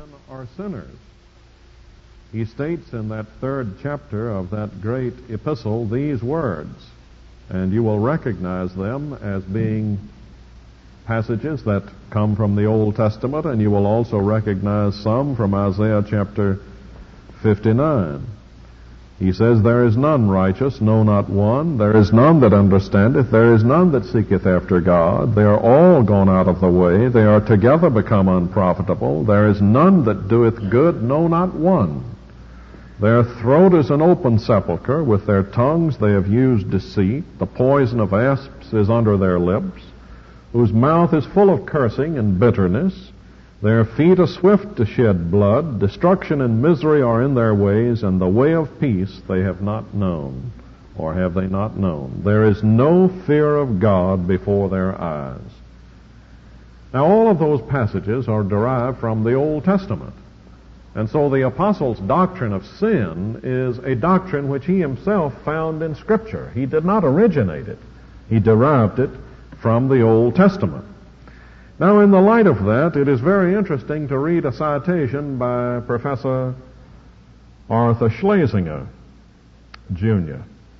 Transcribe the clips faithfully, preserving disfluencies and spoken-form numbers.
are sinners. He states in that third chapter of that great epistle these words, and you will recognize them as being passages that come from the Old Testament, and you will also recognize some from Isaiah chapter fifty-nine. He says, "There is none righteous, no, not one. There is none that understandeth. There is none that seeketh after God. They are all gone out of the way. They are together become unprofitable. There is none that doeth good, no, not one. Their throat is an open sepulchre. With their tongues they have used deceit. The poison of asps is under their lips, whose mouth is full of cursing and bitterness. Their feet are swift to shed blood. Destruction and misery are in their ways, and the way of peace they have not known." Or have they not known? There is no fear of God before their eyes. Now, all of those passages are derived from the Old Testament. And so the apostle's doctrine of sin is a doctrine which he himself found in Scripture. He did not originate it. He derived it from the Old Testament. Now, in the light of that, it is very interesting to read a citation by Professor Arthur Schlesinger, Junior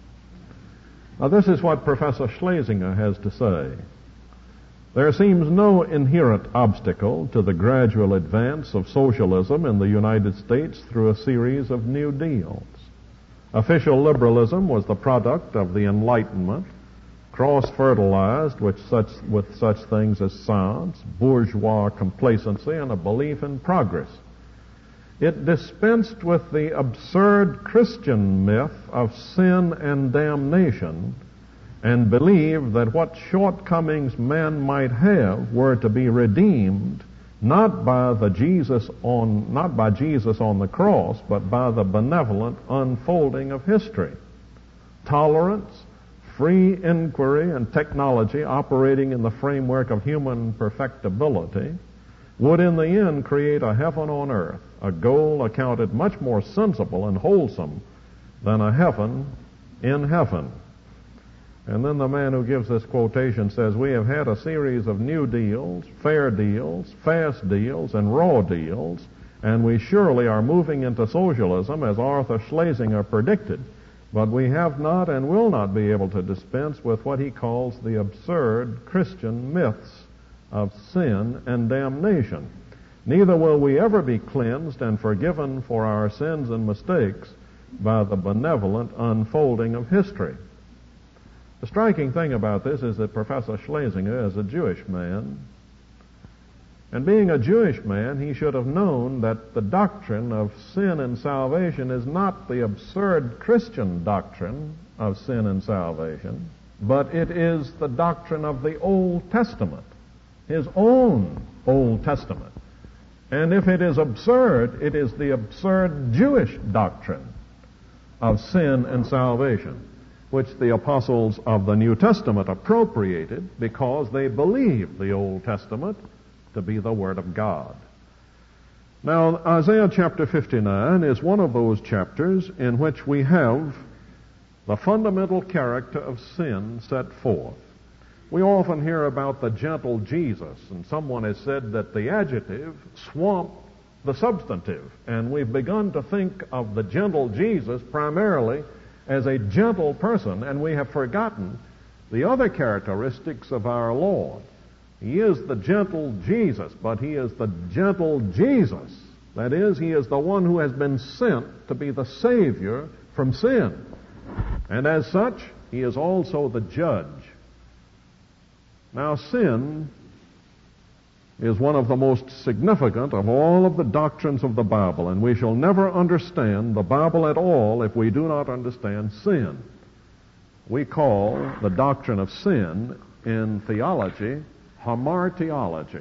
Now, this is what Professor Schlesinger has to say. "There seems no inherent obstacle to the gradual advance of socialism in the United States through a series of New Deals. Official liberalism was the product of the Enlightenment, cross-fertilized with such, with such things as science, bourgeois complacency, and a belief in progress. It dispensed with the absurd Christian myth of sin and damnation, and believed that what shortcomings man might have were to be redeemed not by the Jesus on not by Jesus on the cross, but by the benevolent unfolding of history. Tolerance, free inquiry, and technology operating in the framework of human perfectibility would in the end create a heaven on earth, a goal accounted much more sensible and wholesome than a heaven in heaven." And then the man who gives this quotation says, "We have had a series of new deals, fair deals, fast deals, and raw deals, and we surely are moving into socialism as Arthur Schlesinger predicted. But we have not and will not be able to dispense with what he calls the absurd Christian myths of sin and damnation. Neither will we ever be cleansed and forgiven for our sins and mistakes by the benevolent unfolding of history." The striking thing about this is that Professor Schlesinger is a Jewish man. And being a Jewish man, he should have known that the doctrine of sin and salvation is not the absurd Christian doctrine of sin and salvation, but it is the doctrine of the Old Testament, his own Old Testament. And if it is absurd, it is the absurd Jewish doctrine of sin and salvation, which the apostles of the New Testament appropriated because they believed the Old Testament to be the Word of God. Now, Isaiah chapter fifty-nine is one of those chapters in which we have the fundamental character of sin set forth. We often hear about the gentle Jesus, and someone has said that the adjective swamped the substantive, and we've begun to think of the gentle Jesus primarily as a gentle person, and we have forgotten the other characteristics of our Lord. He is the gentle Jesus, but he is the gentle Jesus. That is, he is the one who has been sent to be the Savior from sin. And as such, he is also the judge. Now, sin is one of the most significant of all of the doctrines of the Bible, and we shall never understand the Bible at all if we do not understand sin. We call the doctrine of sin in theology hamartiology.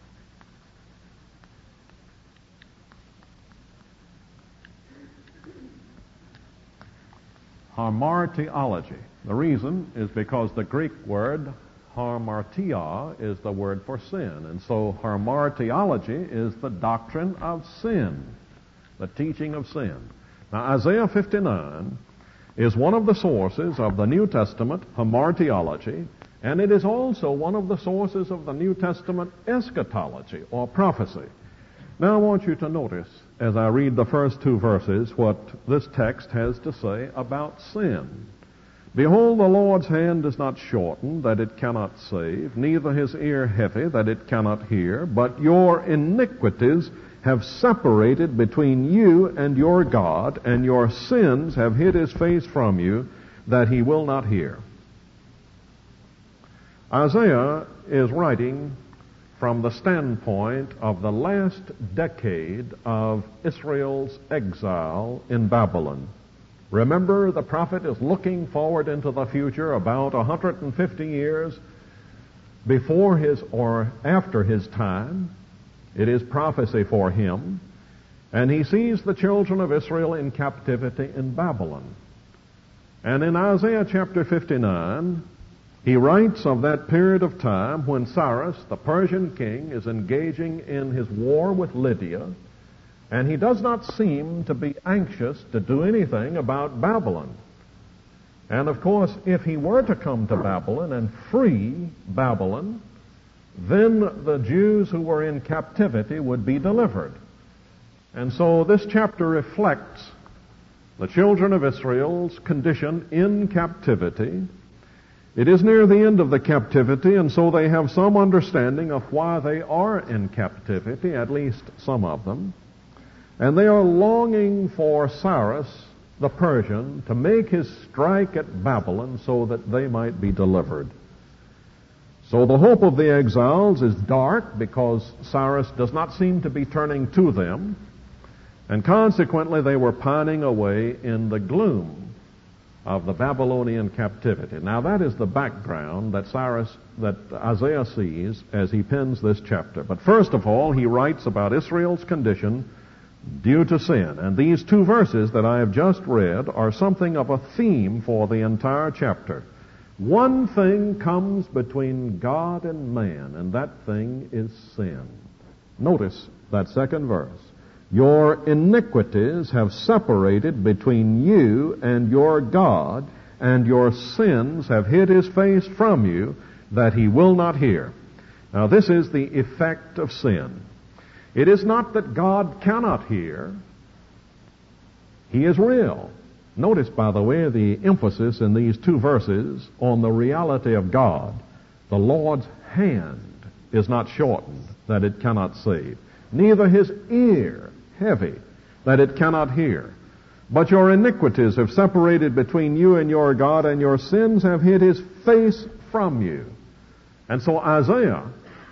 Hamartiology. The reason is because the Greek word hamartia is the word for sin, and so hamartiology is the doctrine of sin, the teaching of sin. Now, Isaiah fifty-nine is one of the sources of the New Testament hamartiology, and it is also one of the sources of the New Testament eschatology, or prophecy. Now I want you to notice, as I read the first two verses, what this text has to say about sin. Behold, the Lord's hand is not shortened, that it cannot save, neither his ear heavy, that it cannot hear, but your iniquities have separated between you and your God, and your sins have hid his face from you, that he will not hear. Isaiah is writing from the standpoint of the last decade of Israel's exile in Babylon. Remember, the prophet is looking forward into the future about one hundred fifty years before his or after his time. It is prophecy for him. And he sees the children of Israel in captivity in Babylon. And in Isaiah chapter fifty-nine, he writes of that period of time when Cyrus, the Persian king, is engaging in his war with Lydia, and he does not seem to be anxious to do anything about Babylon. And of course, if he were to come to Babylon and free Babylon, then the Jews who were in captivity would be delivered. And so this chapter reflects the children of Israel's condition in captivity. It is near the end of the captivity, and so they have some understanding of why they are in captivity, at least some of them. And they are longing for Cyrus, the Persian, to make his strike at Babylon so that they might be delivered. So the hope of the exiles is dark because Cyrus does not seem to be turning to them, and consequently they were pining away in the gloom of the Babylonian captivity. Now that is the background that Cyrus, that Isaiah sees as he pens this chapter. But first of all, he writes about Israel's condition due to sin. And these two verses that I have just read are something of a theme for the entire chapter. One thing comes between God and man, and that thing is sin. Notice that second verse. Your iniquities have separated between you and your God, and your sins have hid his face from you, that he will not hear. Now this is the effect of sin. It is not that God cannot hear. He is real. Notice, by the way, the emphasis in these two verses on the reality of God. The Lord's hand is not shortened, that it cannot save, neither his ear heavy, that it cannot hear. But your iniquities have separated between you and your God, and your sins have hid his face from you. And so Isaiah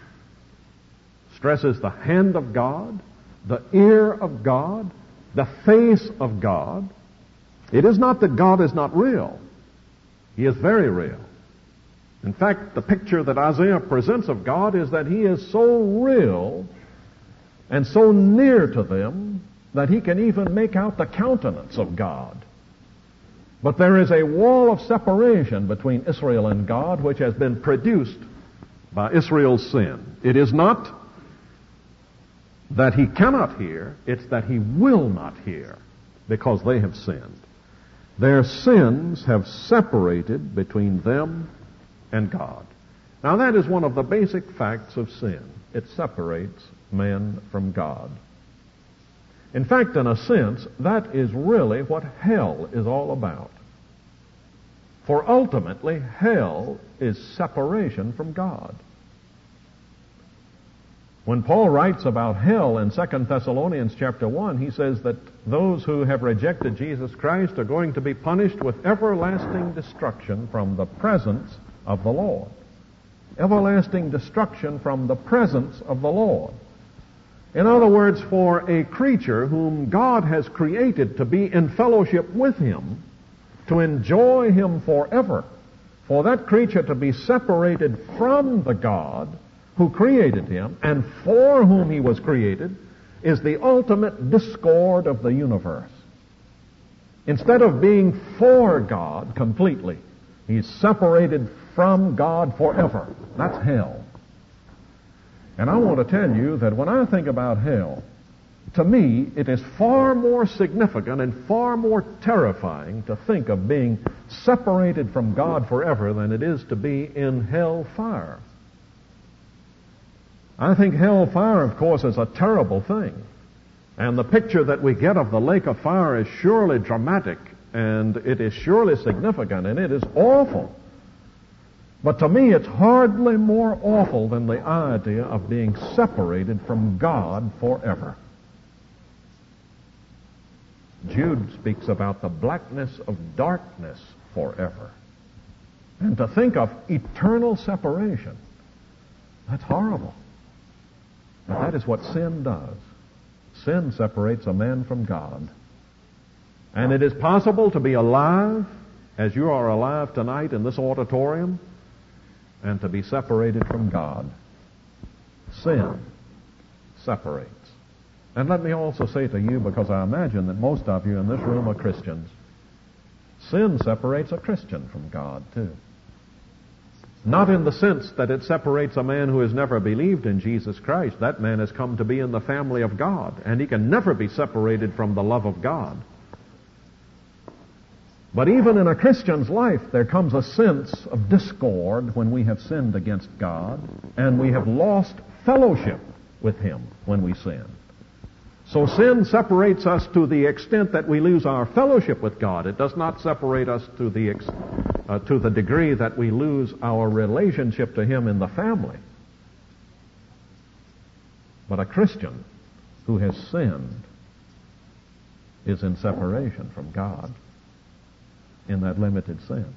stresses the hand of God, the ear of God, the face of God. It is not that God is not real. He is very real. In fact, the picture that Isaiah presents of God is that he is so real and so near to them that he can even make out the countenance of God. But there is a wall of separation between Israel and God which has been produced by Israel's sin. It is not that he cannot hear, it's that he will not hear because they have sinned. Their sins have separated between them and God. Now that is one of the basic facts of sin. It separates man from God. In fact, in a sense, that is really what hell is all about. For ultimately, hell is separation from God. When Paul writes about hell in Second Thessalonians chapter one, he says that those who have rejected Jesus Christ are going to be punished with everlasting destruction from the presence of the Lord. Everlasting destruction from the presence of the Lord. In other words, for a creature whom God has created to be in fellowship with him, to enjoy him forever, for that creature to be separated from the God who created him and for whom he was created, is the ultimate discord of the universe. Instead of being for God completely, he's separated from God forever. That's hell. And I want to tell you that when I think about hell, to me, it is far more significant and far more terrifying to think of being separated from God forever than it is to be in hell fire. I think hellfire, of course, is a terrible thing. And the picture that we get of the lake of fire is surely dramatic, and it is surely significant, and it is awful. But to me, it's hardly more awful than the idea of being separated from God forever. Jude speaks about the blackness of darkness forever. And to think of eternal separation, that's horrible. But that is what sin does. Sin separates a man from God. And it is possible to be alive, as you are alive tonight in this auditorium, and to be separated from God. Sin separates. And let me also say to you, because I imagine that most of you in this room are Christians, sin separates a Christian from God, too. Not in the sense that it separates a man who has never believed in Jesus Christ. That man has come to be in the family of God, and he can never be separated from the love of God. But even in a Christian's life, there comes a sense of discord when we have sinned against God, and we have lost fellowship with Him when we sin. So sin separates us to the extent that we lose our fellowship with God. It does not separate us to the ex- uh, to the degree that we lose our relationship to Him in the family. But a Christian who has sinned is in separation from God in that limited sense.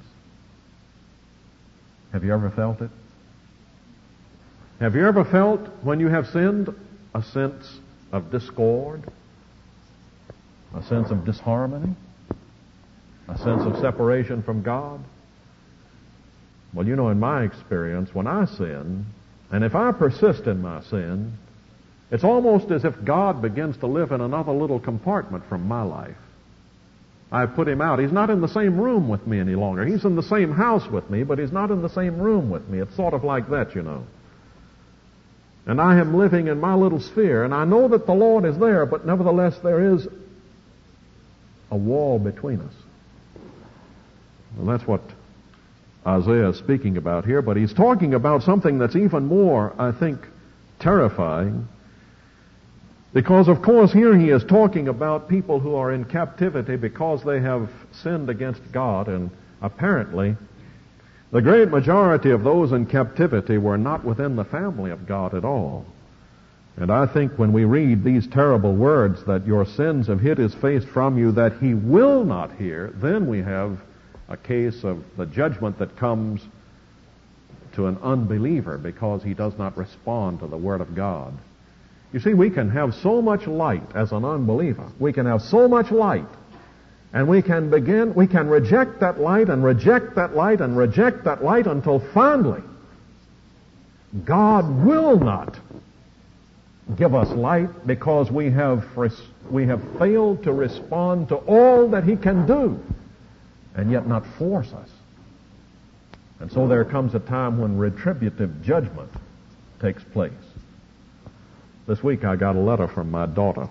Have you ever felt it? Have you ever felt, when you have sinned, a sense of discord, a sense of disharmony, a sense of separation from God? Well, you know, in my experience, when I sin, and if I persist in my sin, it's almost as if God begins to live in another little compartment from my life. I've put Him out. He's not in the same room with me any longer. He's in the same house with me, but He's not in the same room with me. It's sort of like that, you know. And I am living in my little sphere, and I know that the Lord is there, but nevertheless there is a wall between us. And that's what Isaiah is speaking about here, but he's talking about something that's even more, I think, terrifying. Because, of course, here he is talking about people who are in captivity because they have sinned against God, and apparently the great majority of those in captivity were not within the family of God at all. And I think when we read these terrible words, that your sins have hid His face from you, that He will not hear, then we have a case of the judgment that comes to an unbeliever because he does not respond to the Word of God. You see, we can have so much light as an unbeliever. We can have so much light, and we can begin, we can reject that light and reject that light and reject that light until finally God will not give us light because we have we have failed to respond to all that He can do, and yet not force us. And so there comes a time when retributive judgment takes place. This week I got a letter from my daughter.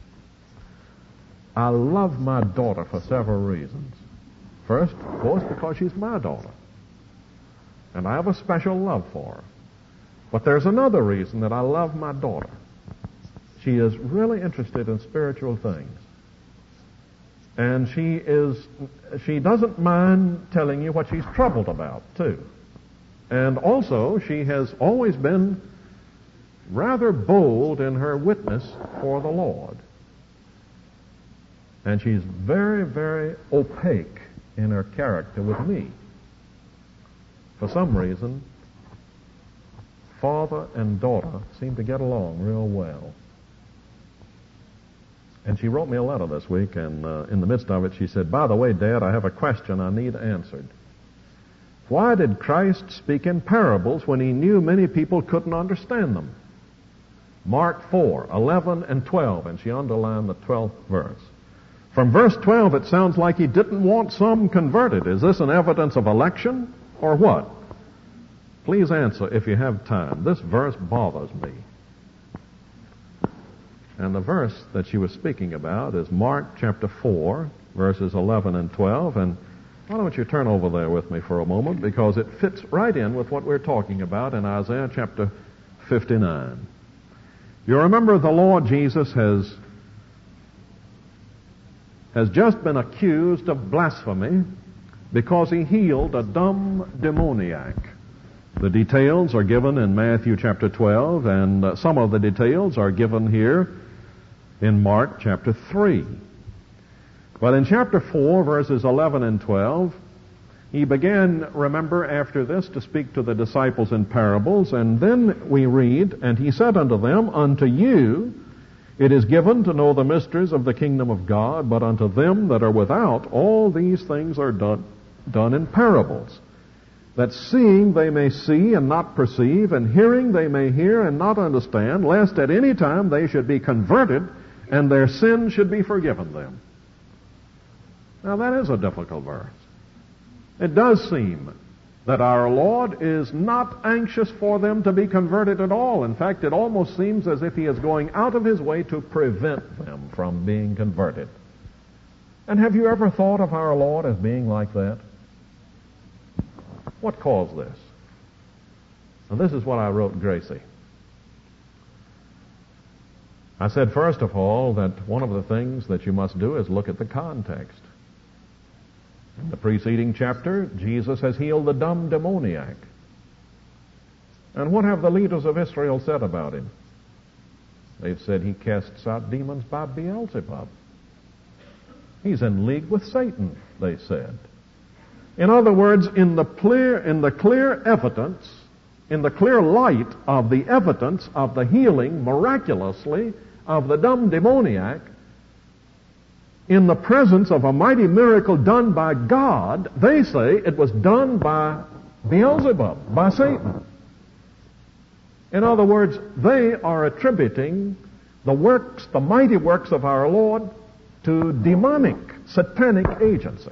I love my daughter for several reasons. First, of course, because she's my daughter, and I have a special love for her. But there's another reason that I love my daughter. She is really interested in spiritual things. And she is, she doesn't mind telling you what she's troubled about, too. And also, she has always been rather bold in her witness for the Lord. And she's very, very opaque in her character with me. For some reason, father and daughter seem to get along real well. And she wrote me a letter this week, and uh, in the midst of it she said, "By the way, Dad, I have a question I need answered. Why did Christ speak in parables when He knew many people couldn't understand them?" Mark four, eleven and twelve, and she underlined the twelfth verse. From verse twelve, it sounds like He didn't want some converted. Is this an evidence of election, or what? Please answer if you have time. This verse bothers me. And the verse that she was speaking about is Mark chapter four, verses eleven and twelve. And why don't you turn over there with me for a moment, because it fits right in with what we're talking about in Isaiah chapter fifty-nine. You remember the Lord Jesus has, has just been accused of blasphemy because he healed a dumb demoniac. The details are given in Matthew chapter twelve, and uh, some of the details are given here in Mark chapter three. But in chapter four, verses eleven and twelve, he began, remember, after this to speak to the disciples in parables, and then we read, and he said unto them, Unto you it is given to know the mysteries of the kingdom of God, but unto them that are without all these things are done, done in parables, that seeing they may see and not perceive, and hearing they may hear and not understand, lest at any time they should be converted, and their sins should be forgiven them. Now that is a difficult verse. It does seem that our Lord is not anxious for them to be converted at all. In fact, it almost seems as if he is going out of his way to prevent them from being converted. And have you ever thought of our Lord as being like that? What caused this? And this is what I wrote Gracie. I said, first of all, that one of the things that you must do is look at the context. In the preceding chapter, Jesus has healed the dumb demoniac. And what have the leaders of Israel said about him? They've said he casts out demons by Beelzebub. He's in league with Satan, they said. In other words, in the clear, in the clear evidence, in the clear light of the evidence of the healing, miraculously, of the dumb demoniac, in the presence of a mighty miracle done by God, they say it was done by Beelzebub, by Satan. In other words, they are attributing the works, the mighty works of our Lord to demonic, satanic agency.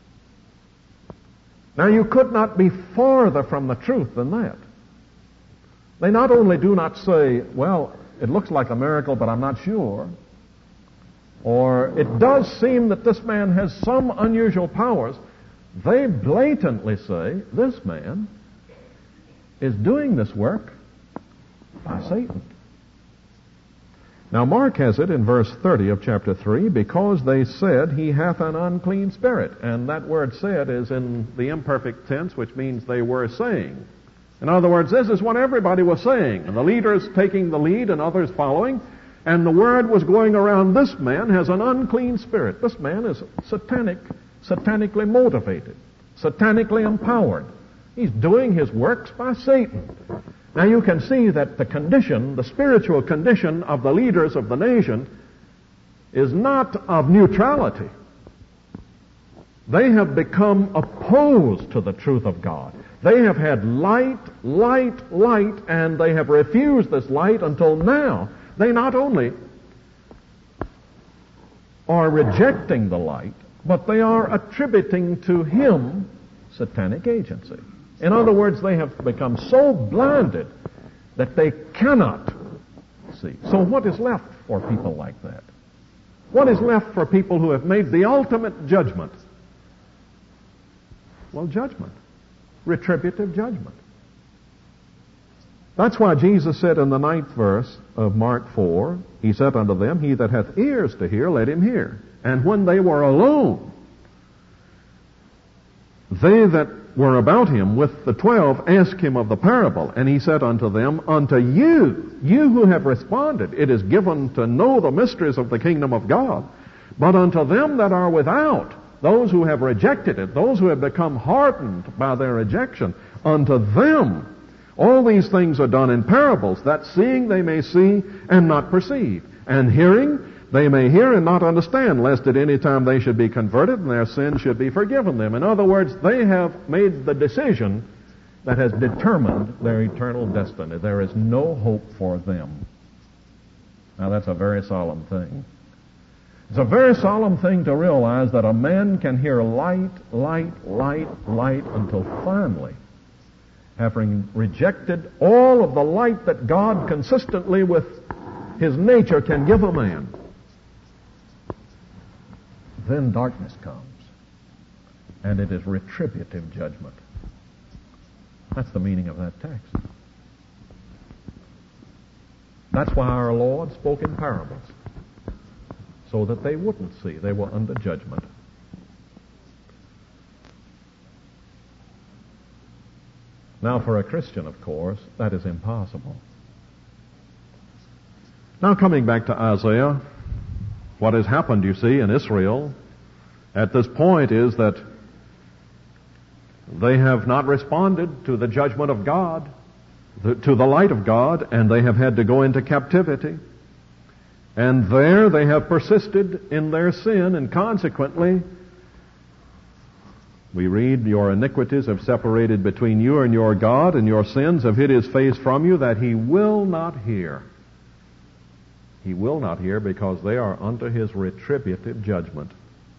Now you could not be farther from the truth than that. They not only do not say, well, it looks like a miracle, but I'm not sure, or it does seem that this man has some unusual powers, they blatantly say, this man is doing this work by Satan. Now Mark has it in verse thirty of chapter three, because they said he hath an unclean spirit. And that word said is in the imperfect tense, which means they were saying. In other words, this is what everybody was saying, and the leaders taking the lead and others following. And the word was going around, this man has an unclean spirit. This man is satanic, satanically motivated, satanically empowered. He's doing his works by Satan. Now you can see that the condition, the spiritual condition of the leaders of the nation is not of neutrality. They have become opposed to the truth of God. They have had light, light, light, and they have refused this light until now. They not only are rejecting the light, but they are attributing to him satanic agency. In other words, they have become so blinded that they cannot see. So what is left for people like that? What is left for people who have made the ultimate judgment? Well, judgment. Retributive judgment. That's why Jesus said in the ninth verse of Mark four, he said unto them, he that hath ears to hear, let him hear. And when they were alone, they that were about him with the twelve asked him of the parable. And he said unto them, unto you, you who have responded, it is given to know the mysteries of the kingdom of God. But unto them that are without, those who have rejected it, those who have become hardened by their rejection, unto them all these things are done in parables, that seeing they may see and not perceive, and hearing they may hear and not understand, lest at any time they should be converted and their sins should be forgiven them. In other words, they have made the decision that has determined their eternal destiny. There is no hope for them. Now that's a very solemn thing. It's a very solemn thing to realize that a man can hear light, light, light, light until finally, having rejected all of the light that God consistently with his nature can give a man, then darkness comes, and it is retributive judgment. That's the meaning of that text. That's why our Lord spoke in parables, so that they wouldn't see. They were under judgment. Now, for a Christian, of course, that is impossible. Now, coming back to Isaiah, what has happened, you see, in Israel at this point is that they have not responded to the judgment of God, to the light of God, and they have had to go into captivity. And there they have persisted in their sin, and consequently, we read, your iniquities have separated between you and your God, and your sins have hid his face from you, that he will not hear. He will not hear because they are under his retributive judgment.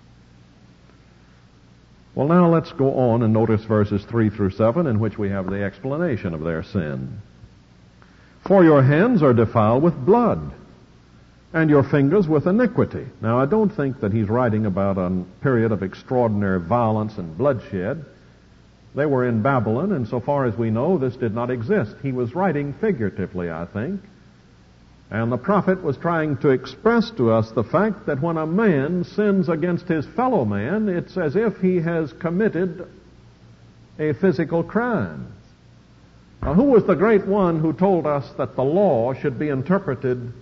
Well, now let's go on and notice verses three through seven, in which we have the explanation of their sin. For your hands are defiled with blood, and your fingers with iniquity. Now, I don't think that he's writing about a period of extraordinary violence and bloodshed. They were in Babylon, and so far as we know, this did not exist. He was writing figuratively, I think. And the prophet was trying to express to us the fact that when a man sins against his fellow man, it's as if he has committed a physical crime. Now, who was the great one who told us that the law should be interpreted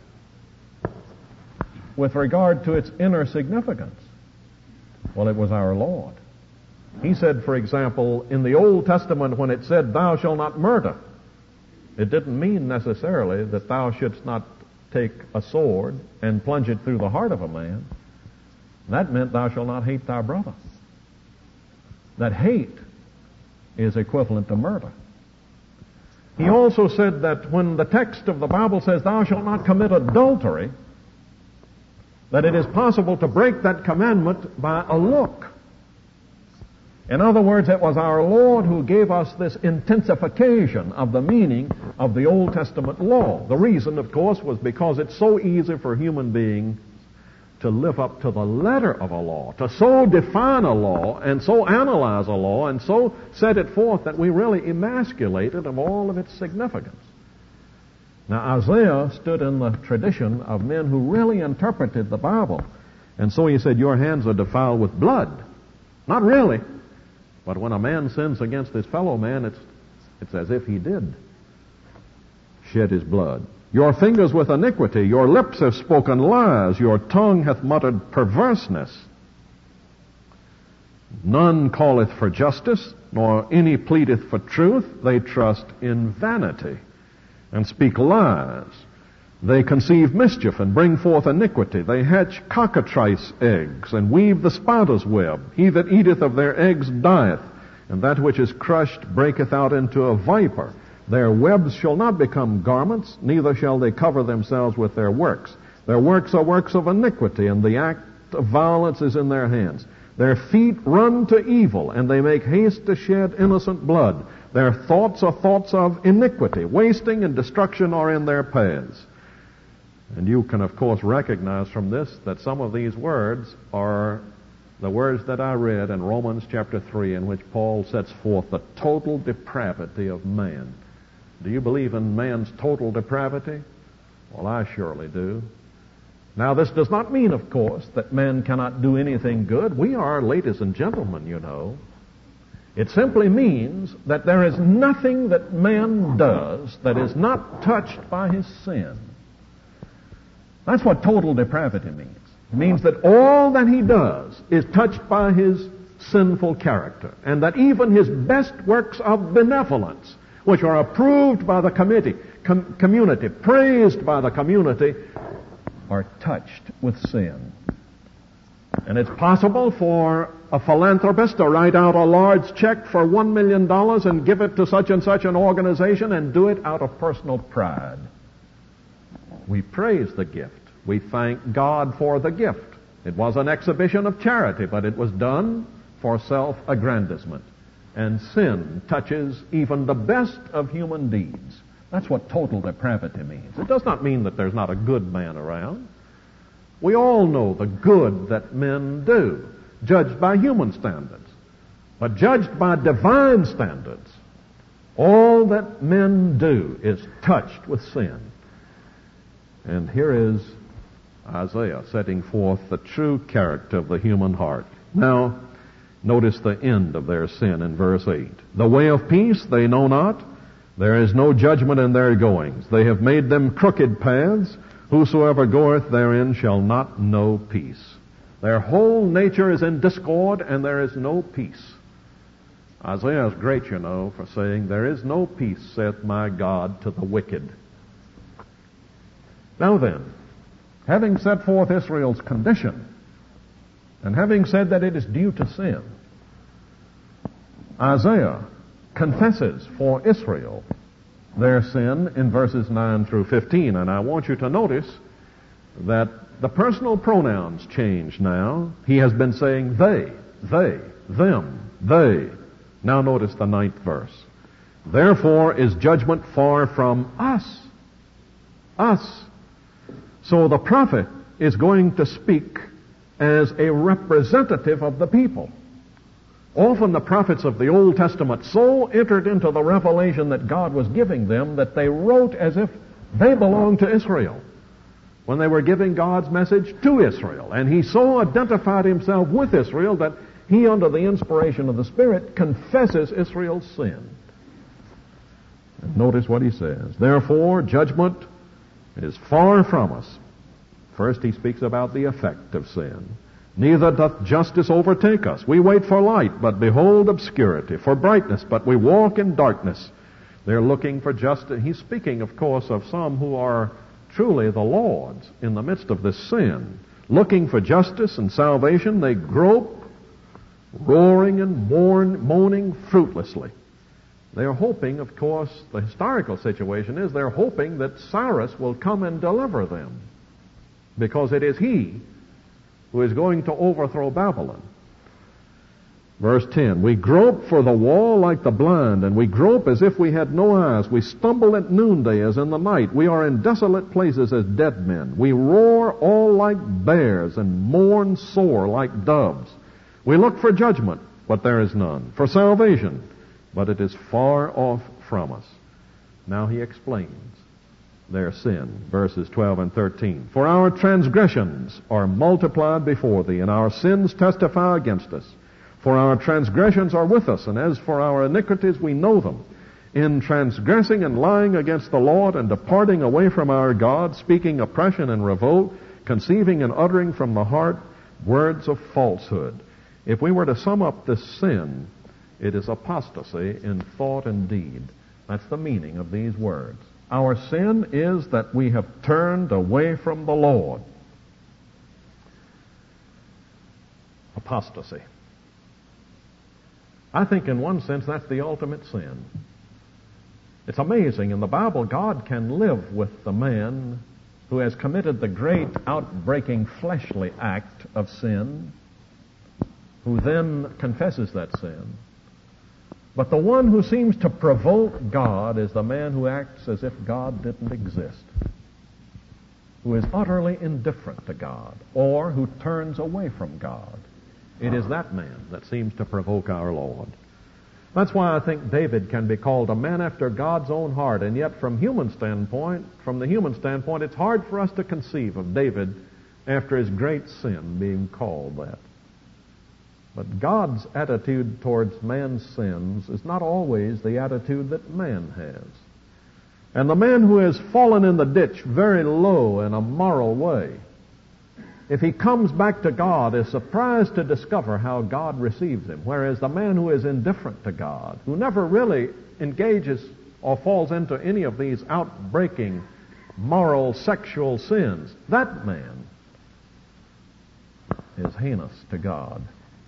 with regard to its inner significance? Well, it was our Lord. He said, for example, in the Old Testament when it said, thou shalt not murder, it didn't mean necessarily that thou shouldst not take a sword and plunge it through the heart of a man. That meant thou shalt not hate thy brother. That hate is equivalent to murder. He also said that when the text of the Bible says thou shalt not commit adultery, that it is possible to break that commandment by a look. In other words, it was our Lord who gave us this intensification of the meaning of the Old Testament law. The reason, of course, was because it's so easy for human beings to live up to the letter of a law, to so define a law and so analyze a law and so set it forth that we really emasculate it of all of its significance. Now, Isaiah stood in the tradition of men who really interpreted the Bible. And so he said, your hands are defiled with blood. Not really. But when a man sins against his fellow man, it's, it's as if he did shed his blood. Your fingers with iniquity, your lips have spoken lies, your tongue hath muttered perverseness. None calleth for justice, nor any pleadeth for truth. They trust in vanity, and speak lies. They conceive mischief, and bring forth iniquity. They hatch cockatrice eggs, and weave the spider's web. He that eateth of their eggs dieth, and that which is crushed breaketh out into a viper. Their webs shall not become garments, neither shall they cover themselves with their works. Their works are works of iniquity, and the act of violence is in their hands. Their feet run to evil, and they make haste to shed innocent blood. Their thoughts are thoughts of iniquity. Wasting and destruction are in their paths. And you can, of course, recognize from this that some of these words are the words that I read in Romans chapter three, in which Paul sets forth the total depravity of man. Do you believe in man's total depravity? Well, I surely do. Now, this does not mean, of course, that man cannot do anything good. We are ladies and gentlemen, you know. It simply means that there is nothing that man does that is not touched by his sin. That's what total depravity means. It means that all that he does is touched by his sinful character, and that even his best works of benevolence, which are approved by the committee, com- community, praised by the community, are touched with sin. And it's possible for a philanthropist to write out a large check for one million dollars and give it to such and such an organization and do it out of personal pride. We praise the gift. We thank God for the gift. It was an exhibition of charity, but it was done for self-aggrandizement. And sin touches even the best of human deeds. That's what total depravity means. It does not mean that there's not a good man around. We all know the good that men do, judged by human standards. But judged by divine standards, all that men do is touched with sin. And here is Isaiah setting forth the true character of the human heart. Now, notice the end of their sin in verse eight. The way of peace they know not. There is no judgment in their goings. They have made them crooked paths. Whosoever goeth therein shall not know peace. Their whole nature is in discord, and there is no peace. Isaiah is great, you know, for saying, there is no peace, saith my God, to the wicked. Now then, having set forth Israel's condition, and having said that it is due to sin, Isaiah confesses for Israel their sin in verses nine through fifteen. And I want you to notice that the personal pronouns change now. He has been saying they, they, them, they. Now notice the ninth verse. Therefore is judgment far from us. Us. So the prophet is going to speak as a representative of the people. Often the prophets of the Old Testament so entered into the revelation that God was giving them that they wrote as if they belonged to Israel when they were giving God's message to Israel. And he so identified himself with Israel that he, under the inspiration of the Spirit, confesses Israel's sin. And notice what he says. Therefore, judgment is far from us. First, he speaks about the effect of sin. Neither doth justice overtake us. We wait for light, but behold obscurity. For brightness, but we walk in darkness. They're looking for justice. He's speaking, of course, of some who are truly the Lord's in the midst of this sin. Looking for justice and salvation, they grope, roaring and mourn, moaning fruitlessly. They're hoping, of course, the historical situation is they're hoping that Cyrus will come and deliver them, because it is he who is going to overthrow Babylon. Verse ten, we grope for the wall like the blind, and we grope as if we had no eyes. We stumble at noonday as in the night. We are in desolate places as dead men. We roar all like bears and mourn sore like doves. We look for judgment, but there is none. For salvation, but it is far off from us. Now he explains their sin, verses twelve and thirteen. For our transgressions are multiplied before thee, and our sins testify against us. For our transgressions are with us, and as for our iniquities we know them. In transgressing and lying against the Lord, and departing away from our God, speaking oppression and revolt, conceiving and uttering from the heart words of falsehood. If we were to sum up this sin, it is apostasy in thought and deed. That's the meaning of these words. Our sin is that we have turned away from the Lord. Apostasy. I think in one sense that's the ultimate sin. It's amazing. In the Bible, God can live with the man who has committed the great outbreaking fleshly act of sin, who then confesses that sin. But the one who seems to provoke God is the man who acts as if God didn't exist, who is utterly indifferent to God, or who turns away from God. It is that man that seems to provoke our Lord. That's why I think David can be called a man after God's own heart, and yet from human standpoint, from the human standpoint, it's hard for us to conceive of David after his great sin being called that. But God's attitude towards man's sins is not always the attitude that man has. And the man who has fallen in the ditch very low in a moral way, if he comes back to God, is surprised to discover how God receives him. Whereas the man who is indifferent to God, who never really engages or falls into any of these outbreaking moral sexual sins, that man is heinous to God.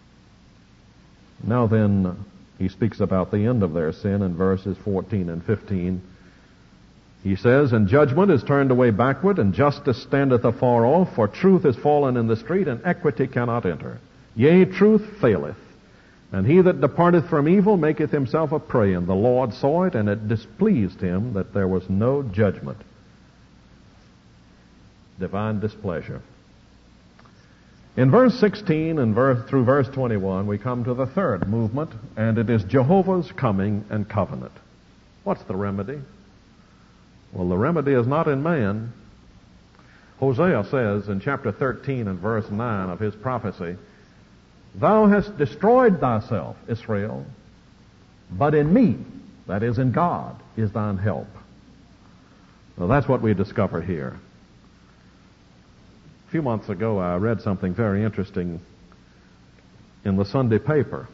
Now then, he speaks about the end of their sin in verses fourteen and fifteen. He says, and judgment is turned away backward, and justice standeth afar off, for truth is fallen in the street, and equity cannot enter. Yea, truth faileth, and he that departeth from evil maketh himself a prey, and the Lord saw it, and it displeased him that there was no judgment. Divine displeasure. In verse sixteen and verse, through verse twenty-one, we come to the third movement, and it is Jehovah's coming and covenant. What's the remedy? Well, the remedy is not in man. Hosea says in chapter thirteen and verse nine of his prophecy, "Thou hast destroyed thyself, Israel, but in me," that is in God, "is thine help." Well, that's what we discover here. A few months ago, I read something very interesting in the Sunday paper.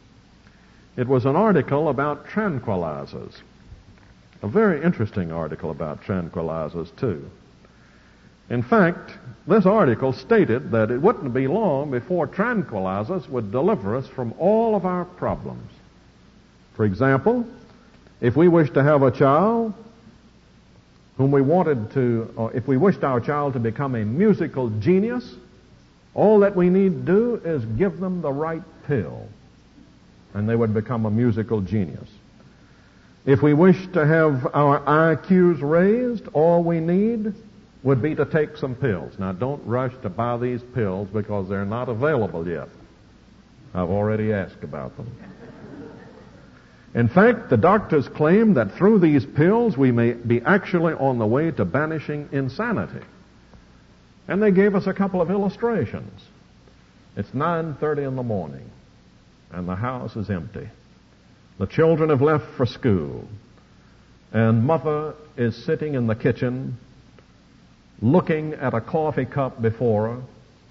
It was an article about tranquilizers. A very interesting article about tranquilizers, too. In fact, this article stated that it wouldn't be long before tranquilizers would deliver us from all of our problems. For example, if we wish to have a child whom we wanted to, or if we wished our child to become a musical genius, all that we need to do is give them the right pill, and they would become a musical genius. If we wish to have our I Qs raised, all we need would be to take some pills. Now, don't rush to buy these pills because they're not available yet. I've already asked about them. In fact, the doctors claim that through these pills we may be actually on the way to banishing insanity. And they gave us a couple of illustrations. It's nine thirty in the morning, and the house is empty. The children have left for school, and mother is sitting in the kitchen looking at a coffee cup before her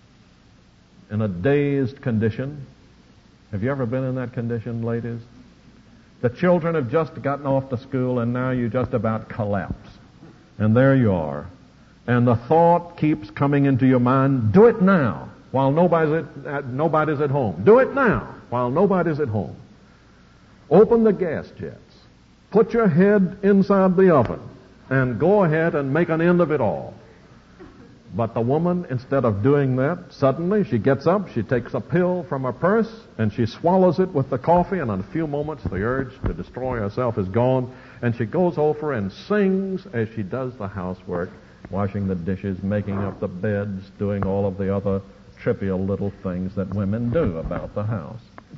in a dazed condition. Have you ever been in that condition, ladies? The children have just gotten off to school, and now you just about collapse. And there you are. And the thought keeps coming into your mind, do it now while nobody's at, nobody's at home. Do it now while nobody's at home. Open the gas jets. Put your head inside the oven and go ahead and make an end of it all. But the woman, instead of doing that, suddenly she gets up, she takes a pill from her purse, and she swallows it with the coffee, and in a few moments the urge to destroy herself is gone, and she goes over and sings as she does the housework, washing the dishes, making up the beds, doing all of the other trivial little things that women do about the house.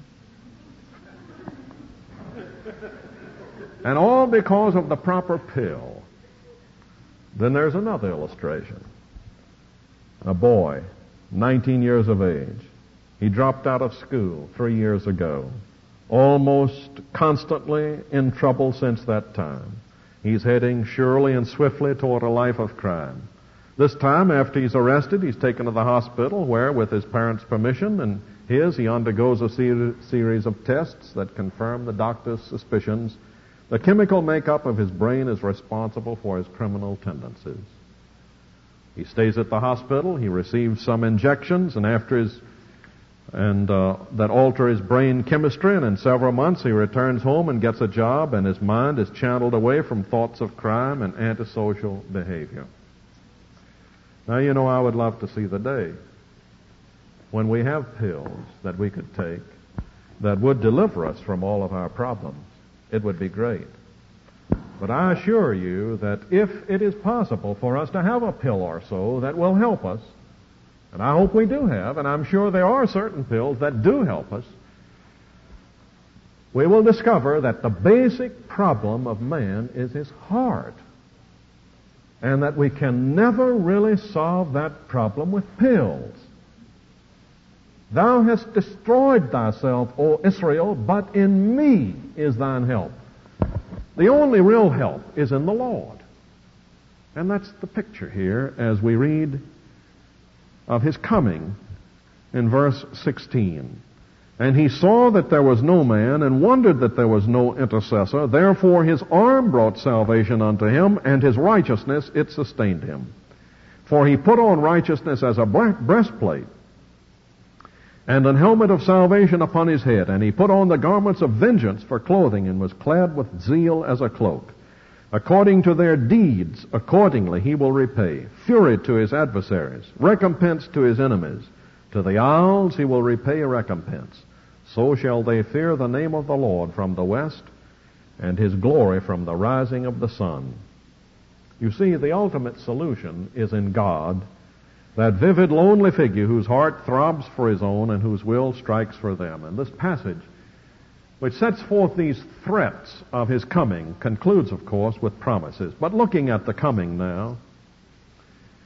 And all because of the proper pill. Then there's another illustration. A boy, nineteen years of age. He dropped out of school three years ago. Almost constantly in trouble since that time. He's heading surely and swiftly toward a life of crime. This time, after he's arrested, he's taken to the hospital where, with his parents' permission and his, he undergoes a ser- series of tests that confirm the doctor's suspicions. The chemical makeup of his brain is responsible for his criminal tendencies. He stays at the hospital. He receives some injections, and after his and uh, that alter his brain chemistry. And in several months, he returns home and gets a job, and his mind is channeled away from thoughts of crime and antisocial behavior. Now, you know, I would love to see the day when we have pills that we could take that would deliver us from all of our problems. It would be great. But I assure you that if it is possible for us to have a pill or so that will help us, and I hope we do have, and I'm sure there are certain pills that do help us, we will discover that the basic problem of man is his heart, and that we can never really solve that problem with pills. Thou hast destroyed thyself, O Israel, but in me is thine help. The only real help is in the Lord. And that's the picture here as we read of his coming in verse sixteen. And he saw that there was no man, and wondered that there was no intercessor. Therefore his arm brought salvation unto him, and his righteousness it sustained him. For he put on righteousness as a breastplate, and an helmet of salvation upon his head. And he put on the garments of vengeance for clothing, and was clad with zeal as a cloak. According to their deeds, accordingly he will repay. Fury to his adversaries, recompense to his enemies. To the isles he will repay a recompense. So shall they fear the name of the Lord from the west, and his glory from the rising of the sun. You see, the ultimate solution is in God, that vivid, lonely figure whose heart throbs for his own and whose will strikes for them. And this passage, which sets forth these threats of his coming, concludes, of course, with promises. But looking at the coming now,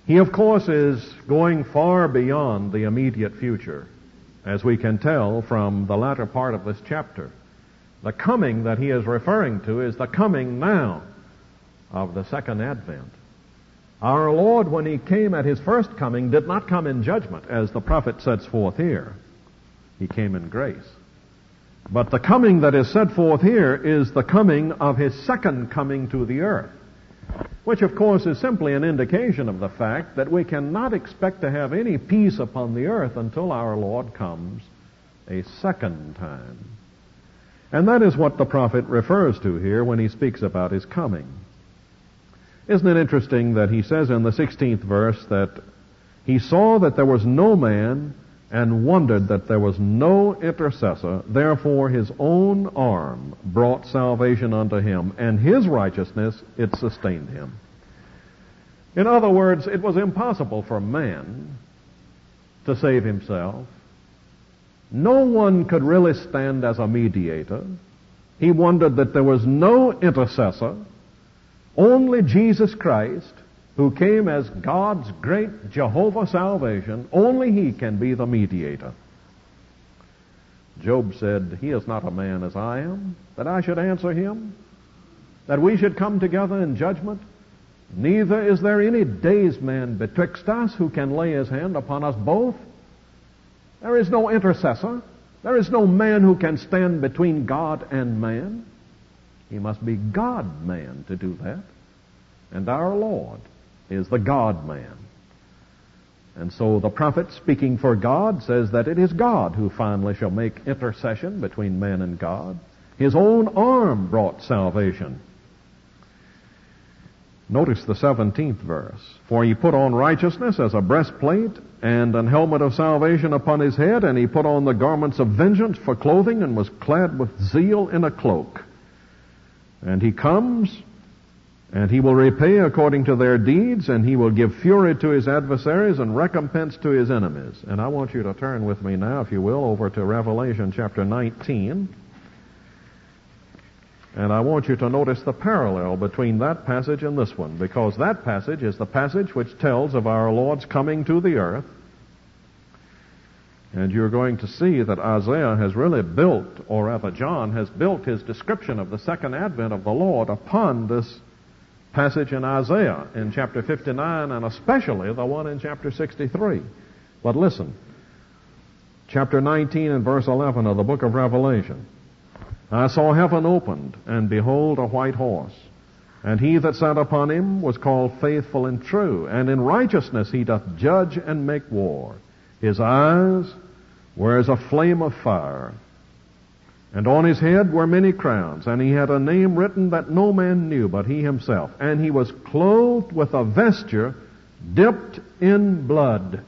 He, of course, is going far beyond the immediate future, as we can tell from the latter part of this chapter. The coming that he is referring to is the coming now of the second advent. Our Lord, when he came at his first coming, did not come in judgment, as the prophet sets forth here. He came in grace. But the coming that is set forth here is the coming of his second coming to the earth, which, of course, is simply an indication of the fact that we cannot expect to have any peace upon the earth until our Lord comes a second time. And that is what the prophet refers to here when he speaks about his coming. Isn't it interesting that he says in the sixteenth verse that he saw that there was no man and wondered that there was no intercessor, therefore his own arm brought salvation unto him, and his righteousness it sustained him. In other words, it was impossible for man to save himself. No one could really stand as a mediator. He wondered that there was no intercessor, only Jesus Christ, who came as God's great Jehovah salvation. Only he can be the mediator. Job said, "He is not a man as I am, that I should answer him, that we should come together in judgment. Neither is there any day's man betwixt us who can lay his hand upon us both." There is no intercessor. There is no man who can stand between God and man. He must be God-man to do that. And our Lord is the God-man. And so the prophet, speaking for God, says that it is God who finally shall make intercession between man and God. His own arm brought salvation. Notice the seventeenth verse. "For he put on righteousness as a breastplate, and an helmet of salvation upon his head, and he put on the garments of vengeance for clothing, and was clad with zeal in a cloak. And he comes, and he will repay according to their deeds, and he will give fury to his adversaries and recompense to his enemies." And I want you to turn with me now, if you will, over to Revelation chapter nineteen. And I want you to notice the parallel between that passage and this one, because that passage is the passage which tells of our Lord's coming to the earth. And you're going to see that Isaiah has really built, or rather John has built his description of the second advent of the Lord upon this passage in Isaiah in chapter fifty-nine, and especially the one in chapter sixty-three. But listen, chapter nineteen and verse eleven of the book of Revelation. "I saw heaven opened, and behold a white horse. And he that sat upon him was called Faithful and True, and in righteousness he doth judge and make war. His eyes were as a flame of fire, and on his head were many crowns, and he had a name written that no man knew but he himself. And he was clothed with a vesture dipped in blood."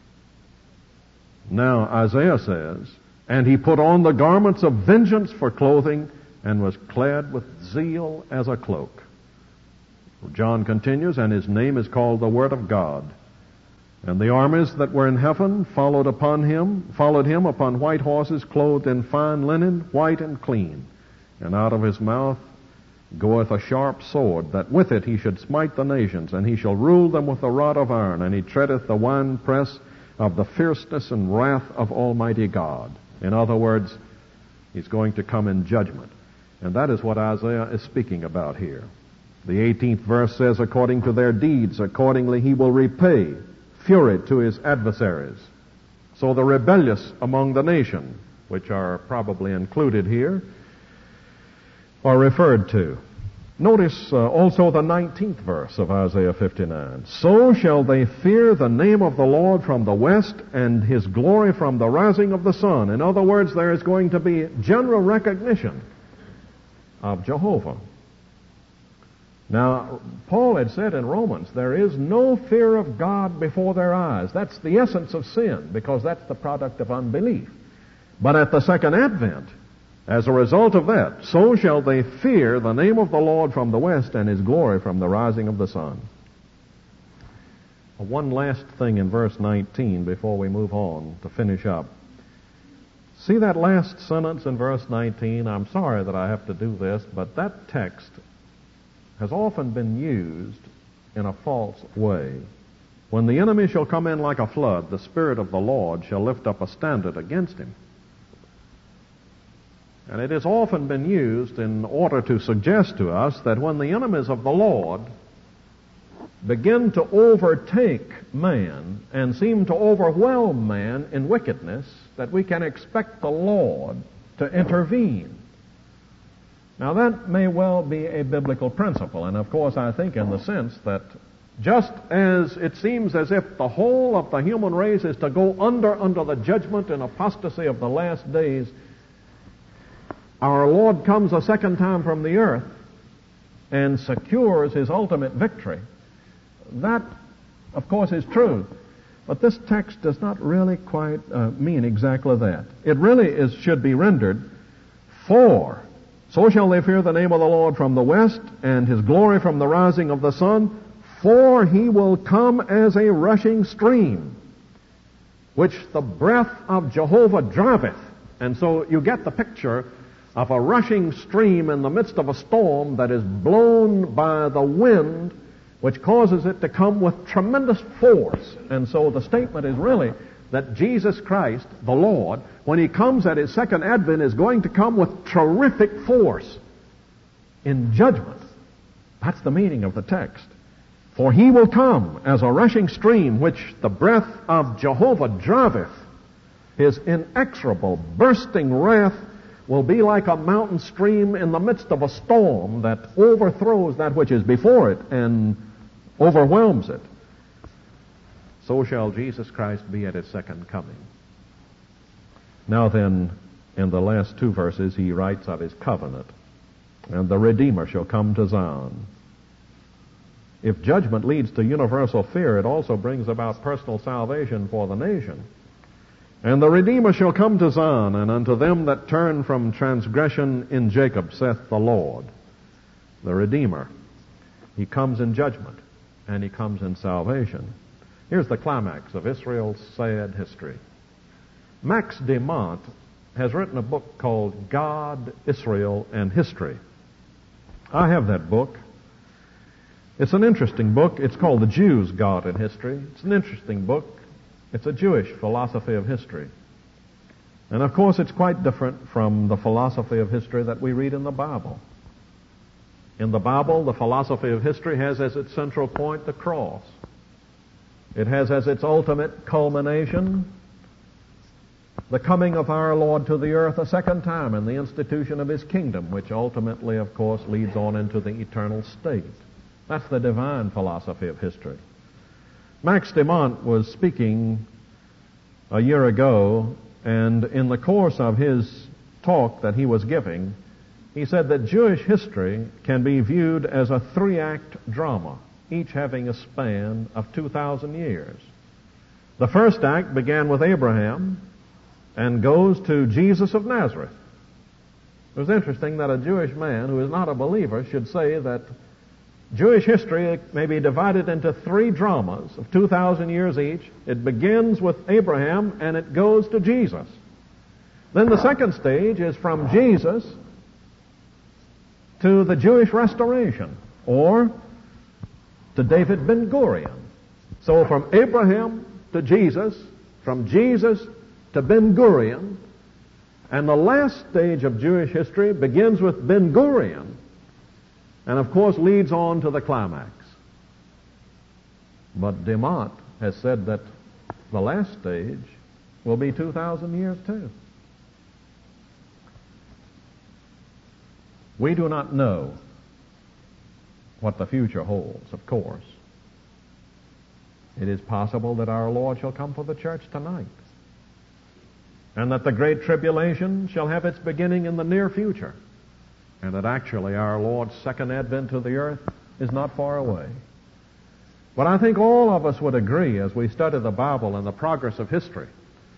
Now Isaiah says, "And he put on the garments of vengeance for clothing, and was clad with zeal as a cloak." John continues, "And his name is called the Word of God. And the armies that were in heaven followed upon him, followed him upon white horses, clothed in fine linen, white and clean. And out of his mouth goeth a sharp sword, that with it he should smite the nations, and he shall rule them with a rod of iron, and he treadeth the winepress of the fierceness and wrath of Almighty God." In other words, he's going to come in judgment. And that is what Isaiah is speaking about here. The eighteenth verse says, "According to their deeds, accordingly he will repay fury to his adversaries." So the rebellious among the nation, which are probably included here, are referred to. Notice uh, also the nineteenth verse of Isaiah fifty-nine. "So shall they fear the name of the Lord from the west, and his glory from the rising of the sun." In other words, there is going to be general recognition of Jehovah. Now, Paul had said in Romans, there is no fear of God before their eyes. That's the essence of sin, because that's the product of unbelief. But at the second advent, as a result of that, so shall they fear the name of the Lord from the west, and his glory from the rising of the sun. One last thing in verse nineteen before we move on to finish up. See that last sentence in verse nineteen? I'm sorry that I have to do this, but that text has often been used in a false way. When the enemy shall come in like a flood, the Spirit of the Lord shall lift up a standard against him. And it has often been used in order to suggest to us that when the enemies of the Lord begin to overtake man and seem to overwhelm man in wickedness, that we can expect the Lord to intervene. Now that may well be a biblical principle, and of course I think in the sense that just as it seems as if the whole of the human race is to go under under the judgment and apostasy of the last days, our Lord comes a second time from the earth and secures his ultimate victory. That, of course, is true. But this text does not really quite uh, mean exactly that. It really is should be rendered, for so shall they fear the name of the Lord from the west, and his glory from the rising of the sun, for he will come as a rushing stream, which the breath of Jehovah driveth. And so you get the picture of a rushing stream in the midst of a storm that is blown by the wind, which causes it to come with tremendous force. And so the statement is really that Jesus Christ, the Lord, when he comes at his second advent, is going to come with terrific force in judgment. That's the meaning of the text. For he will come as a rushing stream, which the breath of Jehovah driveth. His inexorable, bursting wrath will be like a mountain stream in the midst of a storm that overthrows that which is before it and overwhelms it. So shall Jesus Christ be at his second coming. Now then, in the last two verses, he writes of his covenant. And the Redeemer shall come to Zion. If judgment leads to universal fear, it also brings about personal salvation for the nation. And the Redeemer shall come to Zion, and unto them that turn from transgression in Jacob, saith the Lord. The Redeemer. He comes in judgment, and he comes in salvation. Here's the climax of Israel's sad history. Max de Monte has written a book called God, Israel, and History. I have that book. It's an interesting book. It's called The Jews, God, and History. It's an interesting book. It's a Jewish philosophy of history. And of course it's quite different from the philosophy of history that we read in the Bible. In the Bible, the philosophy of history has as its central point the cross. It has as its ultimate culmination the coming of our Lord to the earth a second time and the institution of his kingdom, which ultimately, of course, leads on into the eternal state. That's the divine philosophy of history. Max de Monte was speaking a year ago, and in the course of his talk that he was giving, he said that Jewish history can be viewed as a three-act drama, each having a span of two thousand years. The first act began with Abraham and goes to Jesus of Nazareth. It was interesting that a Jewish man who is not a believer should say that Jewish history may be divided into three dramas of two thousand years each. It begins with Abraham and it goes to Jesus. Then the second stage is from Jesus to the Jewish restoration, or to David Ben Gurion. So from Abraham to Jesus, from Jesus to Ben Gurion, and the last stage of Jewish history begins with Ben Gurion, and of course leads on to the climax. But de Monte has said that the last stage will be two thousand years too. We do not know what the future holds, of course. It is possible that our Lord shall come for the church tonight, and that the great tribulation shall have its beginning in the near future, and that actually our Lord's second advent to the earth is not far away. But I think all of us would agree, as we study the Bible and the progress of history,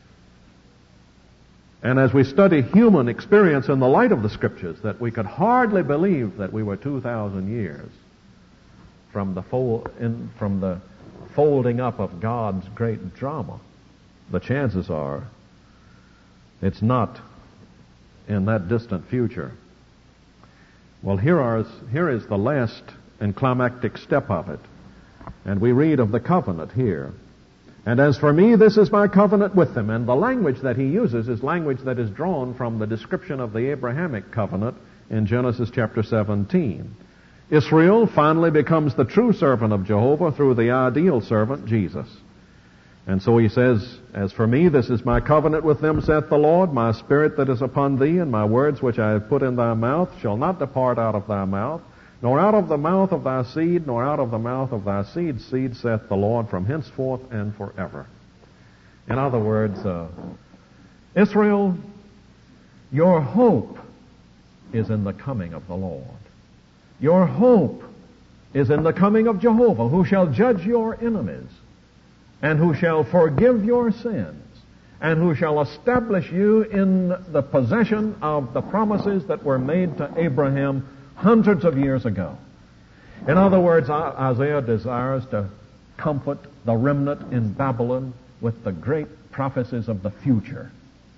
and as we study human experience in the light of the Scriptures, that we could hardly believe that we were two thousand years from the, fold, in, from the folding up of God's great drama. The chances are it's not in that distant future. Well, here, are, here is the last and climactic step of it. And we read of the covenant here. And as for me, this is my covenant with them. And the language that he uses is language that is drawn from the description of the Abrahamic covenant in Genesis chapter seventeen. Israel finally becomes the true servant of Jehovah through the ideal servant, Jesus. And so he says, as for me, this is my covenant with them, saith the Lord, my spirit that is upon thee, and my words which I have put in thy mouth shall not depart out of thy mouth, nor out of the mouth of thy seed, nor out of the mouth of thy seed's seed, saith the Lord, from henceforth and forever. In other words, uh, Israel, your hope is in the coming of the Lord. Your hope is in the coming of Jehovah, who shall judge your enemies, and who shall forgive your sins, and who shall establish you in the possession of the promises that were made to Abraham hundreds of years ago. In other words, Isaiah desires to comfort the remnant in Babylon with the great prophecies of the future.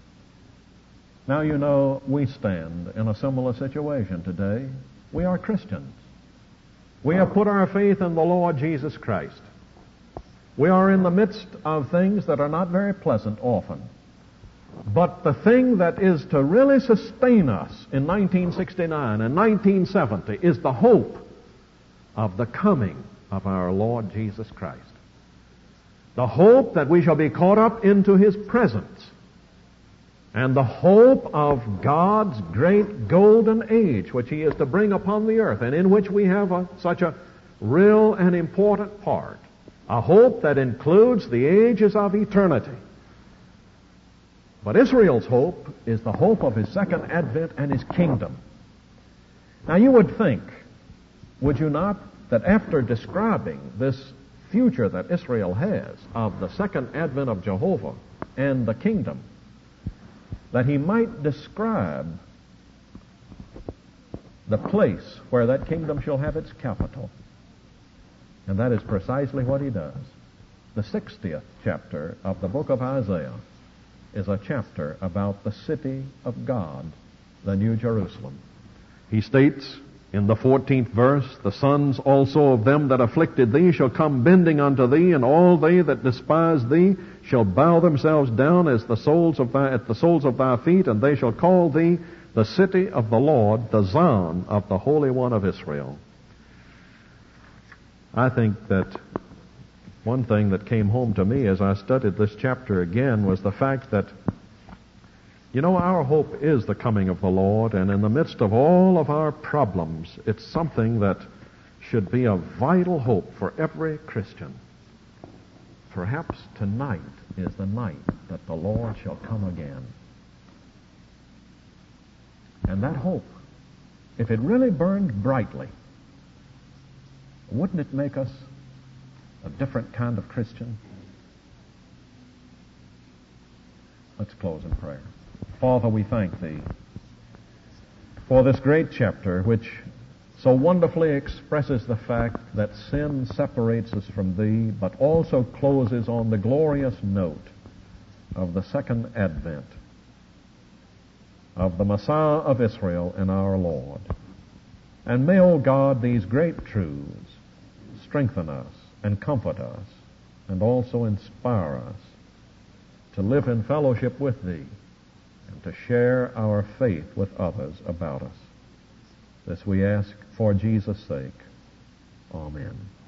Now, you know, we stand in a similar situation today. We are Christians. We have put our faith in the Lord Jesus Christ. We are in the midst of things that are not very pleasant often. But the thing that is to really sustain us in nineteen sixty-nine and nineteen seventy is the hope of the coming of our Lord Jesus Christ. The hope that we shall be caught up into His presence. And the hope of God's great golden age, which He is to bring upon the earth, and in which we have a, such a real and important part. A hope that includes the ages of eternity. But Israel's hope is the hope of his second advent and his kingdom. Now you would think, would you not, that after describing this future that Israel has of the second advent of Jehovah and the kingdom, that he might describe the place where that kingdom shall have its capital. And that is precisely what he does. The sixtieth chapter of the book of Isaiah is a chapter about the city of God, the New Jerusalem. He states in the fourteenth verse, the sons also of them that afflicted thee shall come bending unto thee, and all they that despise thee shall bow themselves down as the soles of thy, at the soles of thy feet, and they shall call thee the city of the Lord, the Zion of the Holy One of Israel. I think that one thing that came home to me as I studied this chapter again was the fact that, you know, our hope is the coming of the Lord, and in the midst of all of our problems, it's something that should be a vital hope for every Christian. Perhaps tonight is the night that the Lord shall come again. And that hope, if it really burned brightly, wouldn't it make us a different kind of Christian? Let's close in prayer. Father, we thank Thee for this great chapter which so wonderfully expresses the fact that sin separates us from Thee, but also closes on the glorious note of the second advent of the Messiah of Israel and our Lord. And may, O God, these great truths strengthen us and comfort us and also inspire us to live in fellowship with Thee and to share our faith with others about us. This we ask for Jesus' sake. Amen.